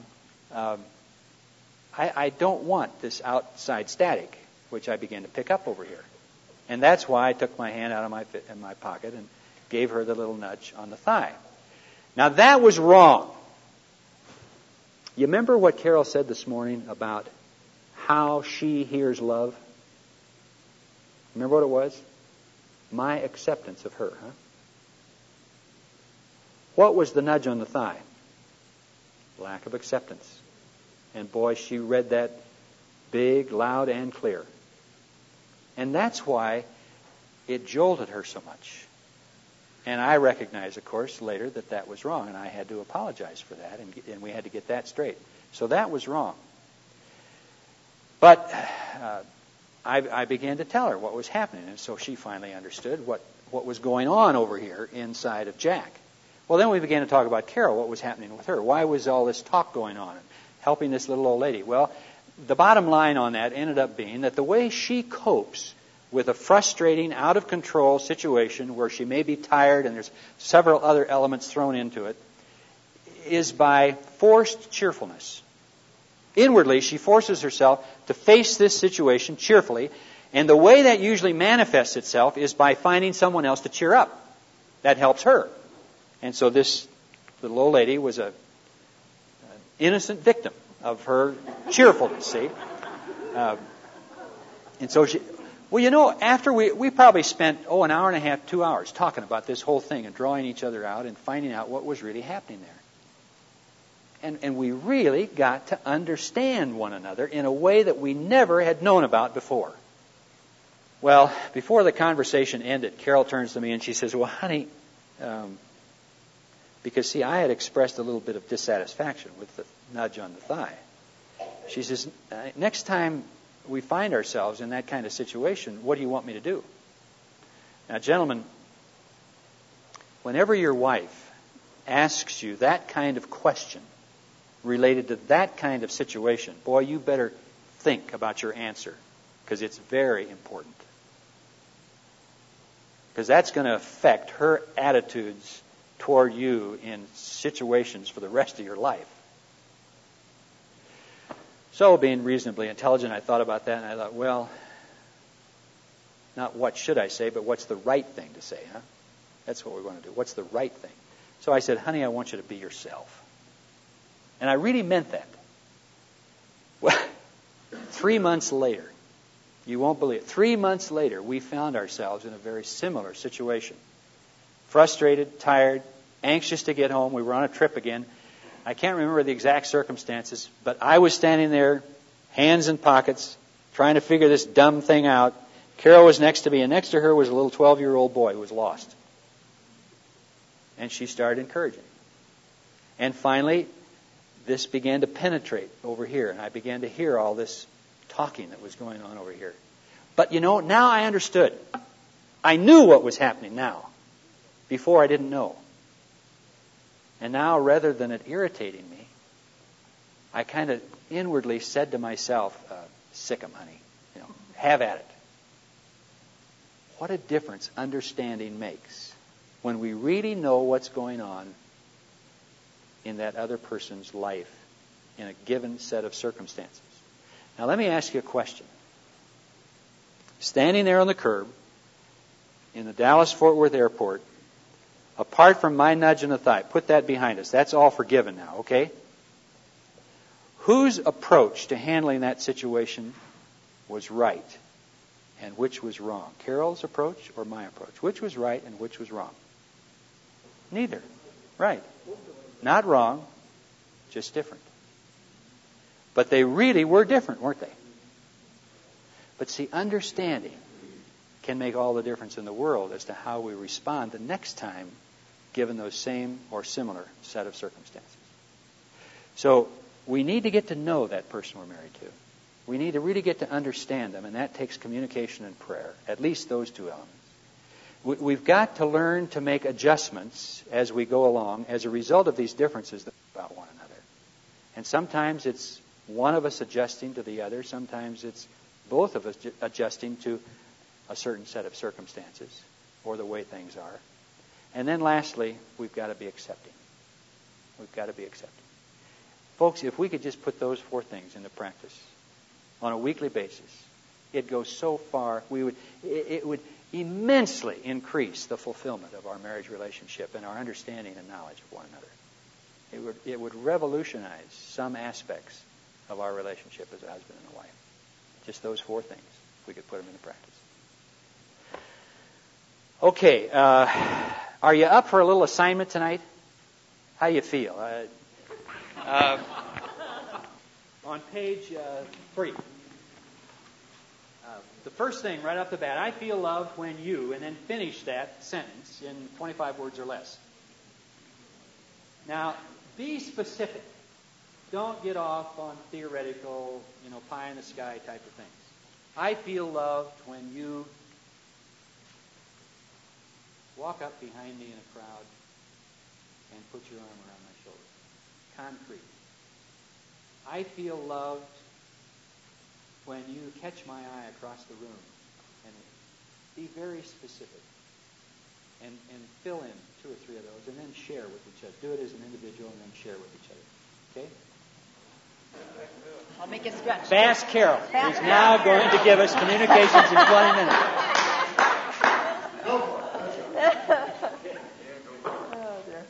I don't want this outside static, which I began to pick up over here. And that's why I took my hand out of my pocket and gave her the little nudge on the thigh. Now, that was wrong. You remember what Carol said this morning about how she hears love? Remember what it was? My acceptance of her, huh? What was the nudge on the thigh? Lack of acceptance. And boy, she read that big, loud, and clear. And that's why it jolted her so much. And I recognized, of course, later that was wrong, and I had to apologize for that, and we had to get that straight. So that was wrong. But I began to tell her what was happening, and so she finally understood what was going on over here inside of Jack. Well, then we began to talk about Carol, what was happening with her. Why was all this talk going on, helping this little old lady? Well, the bottom line on that ended up being that the way she copes with a frustrating, out-of-control situation where she may be tired and there's several other elements thrown into it, is by forced cheerfulness. Inwardly, she forces herself to face this situation cheerfully, and the way that usually manifests itself is by finding someone else to cheer up. That helps her. And so this little old lady was an innocent victim of her cheerfulness, see? And so she... Well, after we probably spent, an hour and a half, 2 hours talking about this whole thing and drawing each other out and finding out what was really happening there. And we really got to understand one another in a way that we never had known about before. Well, before the conversation ended, Carol turns to me and she says, well, honey, because, see, I had expressed a little bit of dissatisfaction with the nudge on the thigh. She says, next time we find ourselves in that kind of situation, what do you want me to do? Now, gentlemen, whenever your wife asks you that kind of question related to that kind of situation, boy, you better think about your answer, because it's very important. Because that's going to affect her attitudes toward you in situations for the rest of your life. So, being reasonably intelligent, I thought about that, and I thought, well, not what should I say, but what's the right thing to say, huh? That's what we want to do. What's the right thing? So I said, honey, I want you to be yourself. And I really meant that. Well, 3 months later, you won't believe it, 3 months later, we found ourselves in a very similar situation. Frustrated, tired, anxious to get home. We were on a trip again. I can't remember the exact circumstances, but I was standing there, hands in pockets, trying to figure this dumb thing out. Carol was next to me, and next to her was a little 12-year-old boy who was lost. And she started encouraging. And finally, this began to penetrate over here, and I began to hear all this talking that was going on over here. But now I understood. I knew what was happening now. Before I didn't know. And now, rather than it irritating me, I kind of inwardly said to myself, sick 'em, honey. Have at it. What a difference understanding makes when we really know what's going on in that other person's life in a given set of circumstances. Now, let me ask you a question. Standing there on the curb in the Dallas-Fort Worth airport, apart from my nudge in the thigh, put that behind us. That's all forgiven now, okay? Whose approach to handling that situation was right and which was wrong? Carol's approach or my approach? Which was right and which was wrong? Neither. Right. Not wrong, just different. But they really were different, weren't they? But see, understanding can make all the difference in the world as to how we respond the next time given those same or similar set of circumstances. So we need to get to know that person we're married to. We need to really get to understand them, and that takes communication and prayer, at least those two elements. We've got to learn to make adjustments as we go along as a result of these differences about one another. And sometimes it's one of us adjusting to the other. Sometimes it's both of us adjusting to a certain set of circumstances or the way things are. And then lastly, we've got to be accepting. We've got to be accepting. Folks, if we could just put those 4 things into practice on a weekly basis, it goes so far. It would immensely increase the fulfillment of our marriage relationship and our understanding and knowledge of one another. It would revolutionize some aspects of our relationship as a husband and a wife. Just those 4 things, if we could put them into practice. Okay, are you up for a little assignment tonight? How do you feel? On page 3. The first thing right off the bat, I feel loved when you, and then finish that sentence in 25 words or less. Now, be specific. Don't get off on theoretical, pie in the sky type of things. I feel loved when you walk up behind me in a crowd and put your arm around my shoulder. Concrete. I feel loved when you catch my eye across the room, and be very specific and fill in 2 or 3 of those, and then share with each other. Do it as an individual and then share with each other. Okay? I'll make it stretch. Bass Carroll is now going to give us communications in 20 minutes. Oh, dear.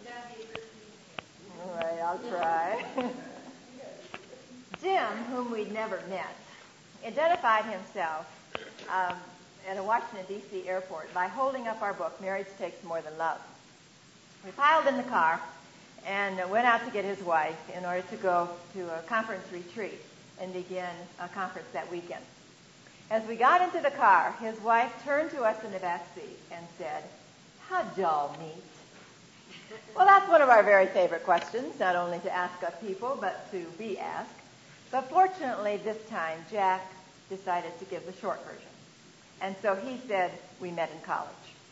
All right, I'll try. Jim, whom we'd never met, identified himself at a Washington, D.C. airport by holding up our book, Marriage Takes More Than Love. We piled in the car and went out to get his wife in order to go to a conference retreat and begin a conference that weekend. As we got into the car, his wife turned to us in the back seat and said, "How'd y'all meet?" Well, that's one of our very favorite questions, not only to ask of people, but to be asked. But fortunately, this time, Jack decided to give the short version. And so he said, we met in college.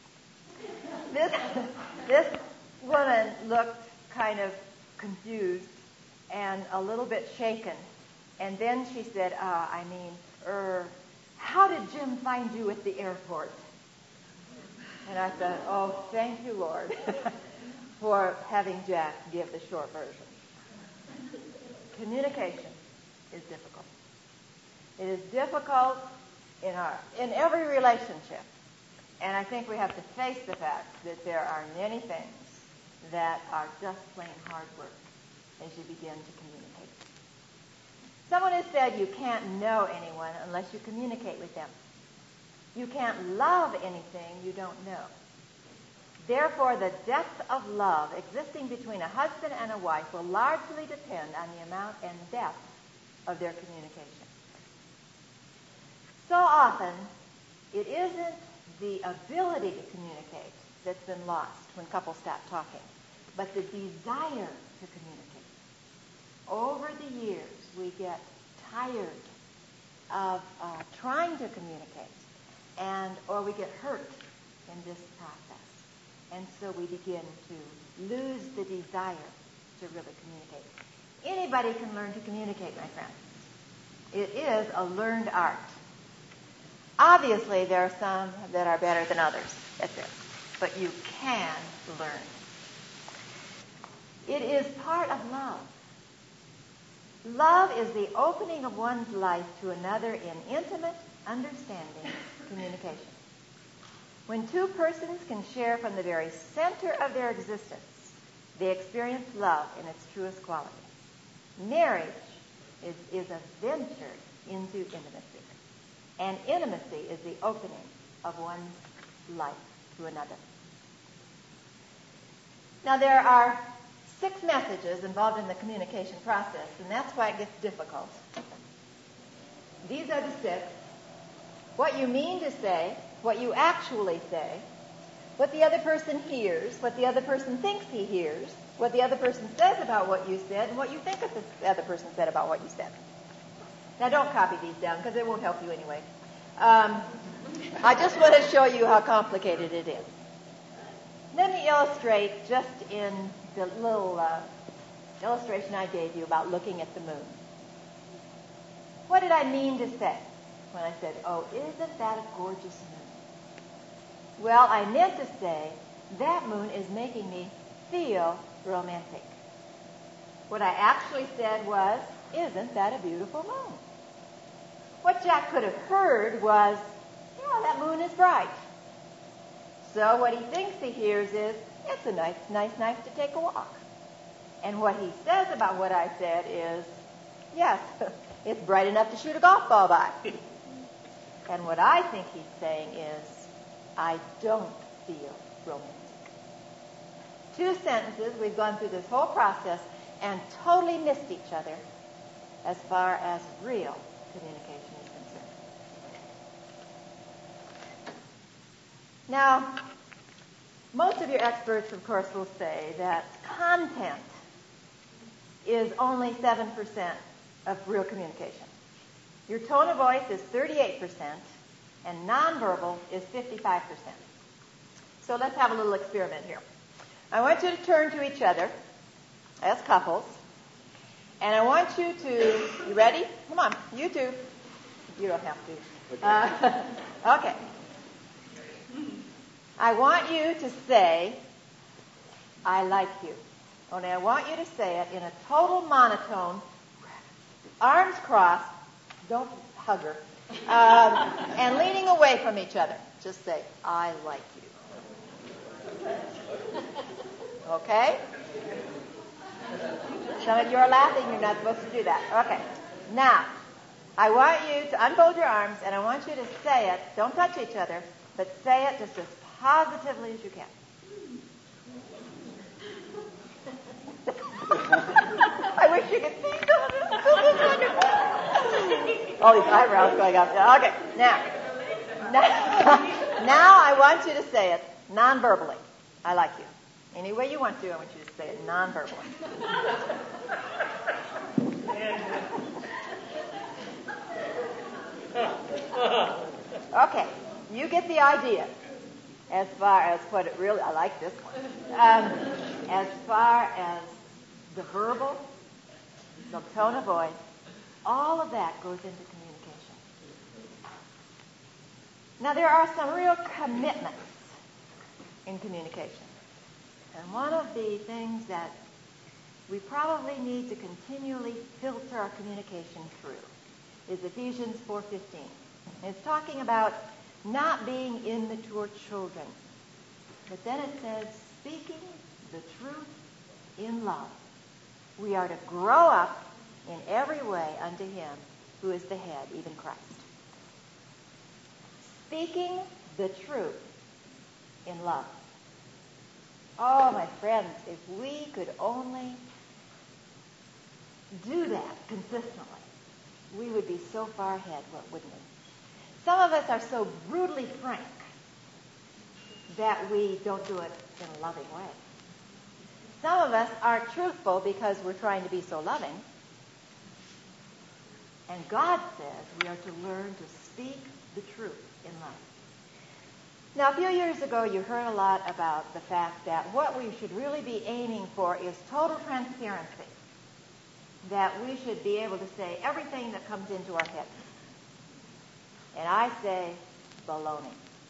This woman looked kind of confused and a little bit shaken. And then she said, how did Jim find you at the airport? And I thought, oh, thank you, Lord, for having Jack give the short version. Communication is difficult. It is difficult in every relationship. And I think we have to face the fact that there are many things that are just plain hard work as you begin to communicate. Someone has said you can't know anyone unless you communicate with them. You can't love anything you don't know. Therefore, the depth of love existing between a husband and a wife will largely depend on the amount and depth of their communication. So often, it isn't the ability to communicate that's been lost when couples stop talking, but the desire to communicate. Over the years, we get tired of trying to communicate, or we get hurt in this process. And so we begin to lose the desire to really communicate. Anybody can learn to communicate, my friends. It is a learned art. Obviously, there are some that are better than others at this, but you can learn. It is part of love. Love is the opening of one's life to another in intimate, understanding communication. When two persons can share from the very center of their existence, they experience love in its truest quality. Marriage is a venture into intimacy. And intimacy is the opening of one's life to another. Now, there are 6 messages involved in the communication process, and that's why it gets difficult. These are the 6. What you mean to say, what you actually say, what the other person hears, what the other person thinks he hears, what the other person says about what you said, and what you think the other person said about what you said. Now, don't copy these down because it won't help you anyway. I just want to show you how complicated it is. Let me illustrate just in the little illustration I gave you about looking at the moon. What did I mean to say when I said, oh, isn't that a gorgeous moon? Well, I meant to say, that moon is making me feel romantic. What I actually said was, isn't that a beautiful moon? What Jack could have heard was, yeah, that moon is bright. So what he thinks he hears is, it's a nice night to take a walk. And what he says about what I said is, yes, it's bright enough to shoot a golf ball by. And what I think he's saying is, I don't feel romantic. 2 sentences, we've gone through this whole process and totally missed each other as far as real communication is concerned. Now, most of your experts, of course, will say that content is only 7% of real communication. Your tone of voice is 38%, and nonverbal is 55%. So let's have a little experiment here. I want you to turn to each other as couples, and I want you to, you ready? Come on, you two. You don't have to. Okay. I want you to say, I like you. Only I want you to say it in a total monotone, arms crossed, don't hug her, and leaning away from each other. Just say, I like you. Okay? Some of you are laughing. You're not supposed to do that. Okay. Now, I want you to unfold your arms, and I want you to say it. Don't touch each other, but say it just as positively as you can. I wish you could see some of this. This is wonderful. All these eyebrows going up. Okay. Now I want you to say it non-verbally. I like you. Any way you want to, I want you to say it non-verbally. Okay, you get the idea. As far as what it really, I like this one. As far as the verbal, the tone of voice, all of that goes into communication. Now, there are some real commitments in communication. And one of the things that we probably need to continually filter our communication through is Ephesians 4:15. It's talking about not being immature children. But then it says, speaking the truth in love. We are to grow up in every way unto him who is the head, even Christ. Speaking the truth in love. Oh, my friends, if we could only do that consistently, we would be so far ahead, wouldn't we? Some of us are so brutally frank that we don't do it in a loving way. Some of us are truthful because we're trying to be so loving. And God says we are to learn to speak the truth in love. Now, a few years ago, you heard a lot about the fact that what we should really be aiming for is total transparency. That we should be able to say everything that comes into our head. And I say, baloney.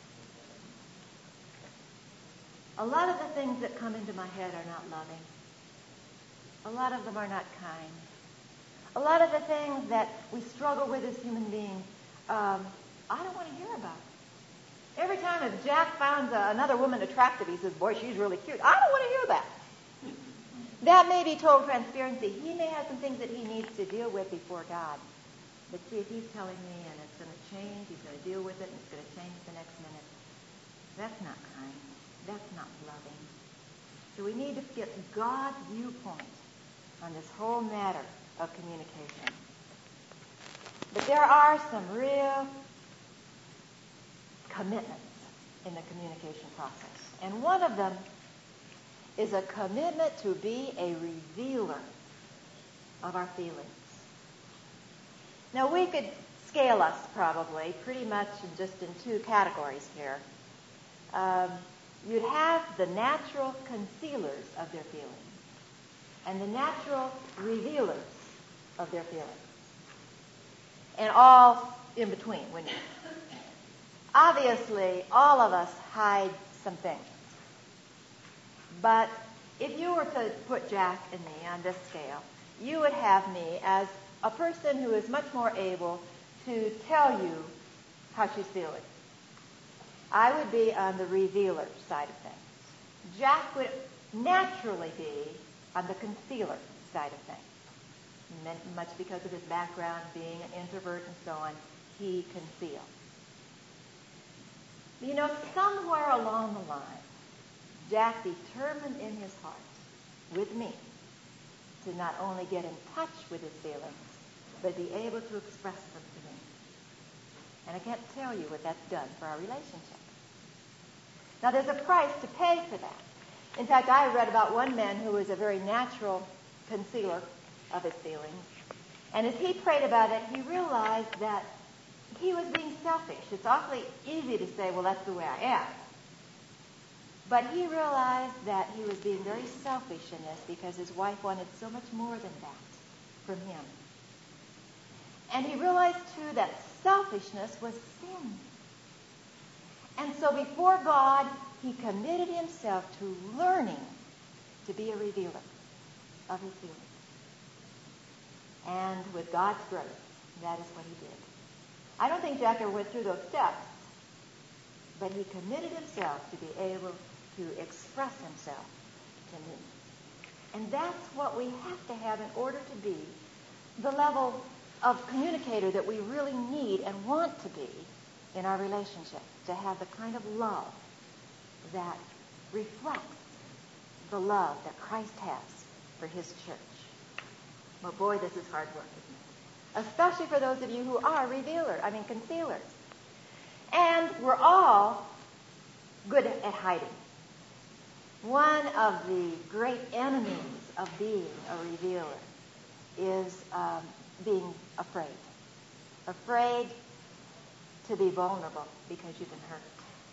A lot of the things that come into my head are not loving. A lot of them are not kind. A lot of the things that we struggle with as human beings, I don't want to hear about. Every time if Jack finds another woman attractive, he says, boy, she's really cute. I don't want to hear that. That may be total transparency. He may have some things that he needs to deal with before God. But see, if he's telling me and it's going to change, he's going to deal with it, and it's going to change the next minute, that's not kind. That's not loving. So we need to get God's viewpoint on this whole matter of communication. But there are some real commitments in the communication process. And one of them is a commitment to be a revealer of our feelings. Now, we could scale us probably pretty much just in two categories here. You'd have the natural concealers of their feelings and the natural revealers of their feelings. And all in between, wouldn't you? Obviously, all of us hide some things. But if you were to put Jack and me on this scale, you would have me as a person who is much more able to tell you how she's feeling. I would be on the revealer side of things. Jack would naturally be on the concealer side of things. Much because of his background, being an introvert and so on, he conceals. You know, somewhere along the line, Jack determined in his heart, with me, to not only get in touch with his feelings, but be able to express them to me. And I can't tell you what that's done for our relationship. Now, there's a price to pay for that. In fact, I read about one man who was a very natural concealer of his feelings. And as he prayed about it, he realized that he was being selfish. It's awfully easy to say, well, that's the way I am. But he realized that he was being very selfish in this because his wife wanted so much more than that from him. And he realized, too, that selfishness was sin. And so before God, he committed himself to learning to be a revealer of his feelings. And with God's grace, that is what he did. I don't think Jack ever went through those steps, but he committed himself to be able to express himself to me. And that's what we have to have in order to be the level of communicator that we really need and want to be in our relationship, to have the kind of love that reflects the love that Christ has for his church. Well, boy, this is hard work, isn't it? Especially for those of you who are concealers. And we're all good at hiding. One of the great enemies of being a revealer is being afraid. Afraid to be vulnerable because you've been hurt.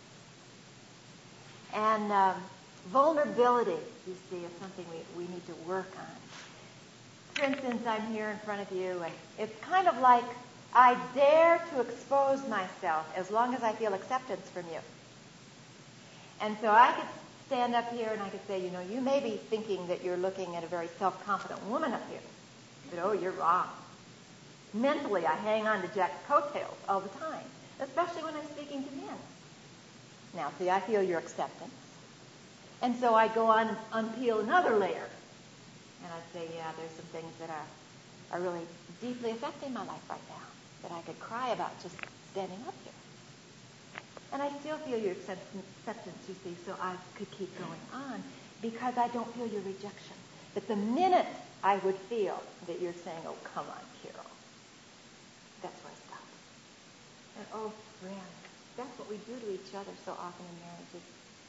And vulnerability, you see, is something we need to work on. For instance, I'm here in front of you, and it's kind of like I dare to expose myself as long as I feel acceptance from you. And so I could stand up here and I could say, you know, you may be thinking that you're looking at a very self-confident woman up here, but oh, you're wrong. Mentally, I hang on to Jack's coattails all the time, especially when I'm speaking to men. Now, see, I feel your acceptance. And so I go on and unpeel another layer. And I say, yeah, there's some things that are really deeply affecting my life right now that I could cry about just standing up here. And I still feel your acceptance, you see, so I could keep going on because I don't feel your rejection. But the minute I would feel that you're saying, oh, come on, Carol, that's where I stop. And, oh, friend, that's what we do to each other so often in marriages.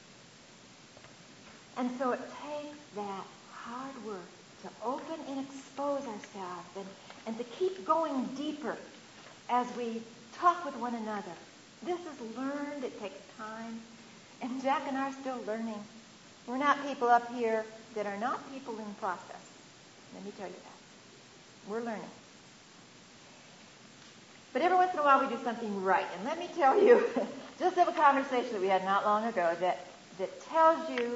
And so it takes that hard work to open and expose ourselves and to keep going deeper as we talk with one another. This is learned. It takes time. And Jack and I are still learning. We're not people up here that are not people in process. Let me tell you that. We're learning. But every once in a while we do something right. And let me tell you, just of a conversation that we had not long ago that tells you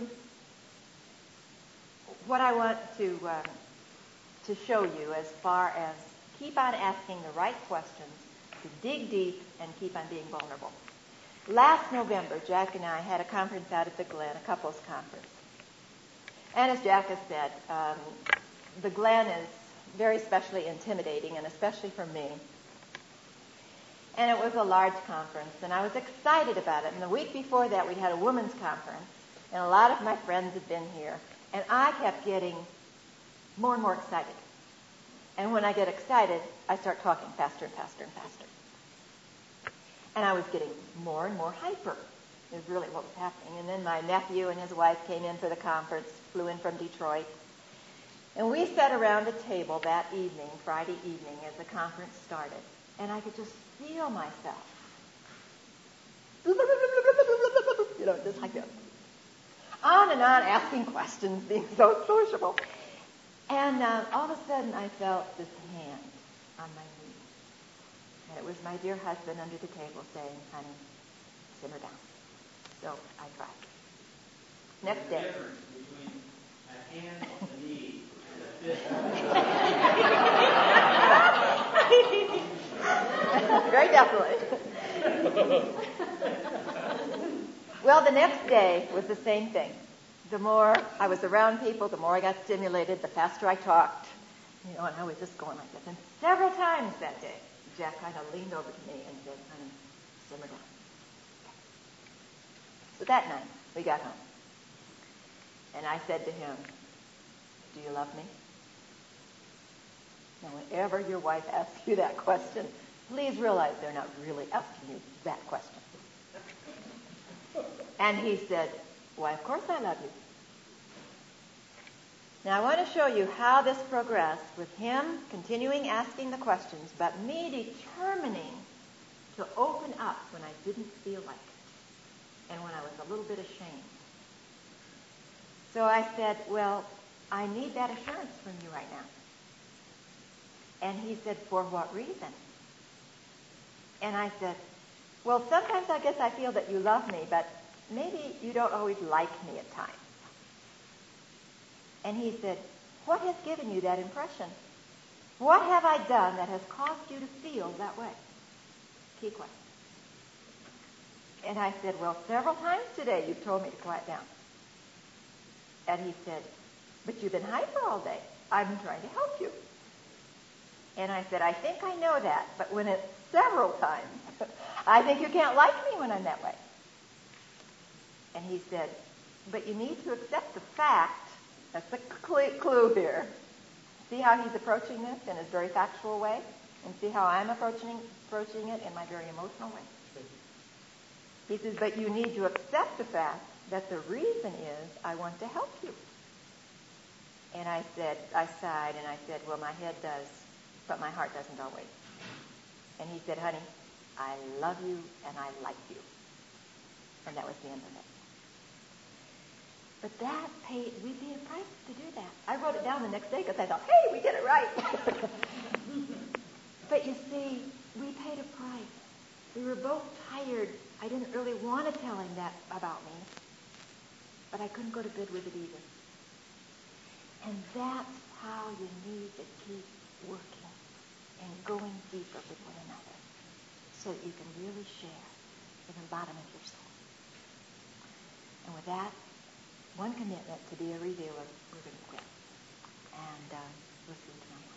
what I want to show you as far as keep on asking the right questions, to dig deep, and keep on being vulnerable. Last November, Jack and I had a conference out at the Glen, a couples conference. And as Jack has said, the Glen is very specially intimidating, and especially for me. And it was a large conference, and I was excited about it. And the week before that, we had a women's conference, and a lot of my friends had been here. And I kept getting more and more excited. And when I get excited, I start talking faster and faster and faster. And I was getting more and more hyper, is really what was happening. And then my nephew and his wife came in for the conference, flew in from Detroit. And we sat around a table that evening, Friday evening, as the conference started. And I could just feel myself. You know, just like this. On and on, asking questions, being so sociable. And all of a sudden, I felt this hand on my knee. And it was my dear husband under the table saying, honey, simmer down. So I tried. Next day. There's a difference between a hand on the knee and a fist. Very definitely. Well, the next day was the same thing. The more I was around people, the more I got stimulated, the faster I talked. You know, and I was just going like this. And several times that day, Jack kind of leaned over to me and said, honey, simmer down. So that night, we got home. And I said to him, do you love me? Now, whenever your wife asks you that question, please realize they're not really asking you that question. And he said, why, of course I love you. Now, I want to show you how this progressed with him continuing asking the questions, but me determining to open up when I didn't feel like it and when I was a little bit ashamed. So I said, well, I need that assurance from you right now. And he said, for what reason? And I said, well, sometimes I guess I feel that you love me, but maybe you don't always like me at times. And he said, what has given you that impression? What have I done that has caused you to feel that way? Key question. And I said, well, several times today you've told me to quiet down. And he said, but you've been hyper all day. I've been trying to help you. And I said, I think I know that, but when it's several times, I think you can't like me when I'm that way. And he said, but you need to accept the fact, that's the clue here. See how he's approaching this in his very factual way? And see how I'm approaching it in my very emotional way? He says, but you need to accept the fact that the reason is I want to help you. And I sighed, and I said, well, my head does, but my heart doesn't always. And he said, honey, I love you and I like you. And that was the end of it. But we paid a price to do that. I wrote it down the next day because I thought, hey, we did it right. But you see, we paid a price. We were both tired. I didn't really want to tell him that about me. But I couldn't go to bed with it either. And that's how you need to keep working and going deeper with one another so that you can really share in the bottom of your soul. And with that, one commitment to be a revealer, we're going to quit. And we'll see you tomorrow.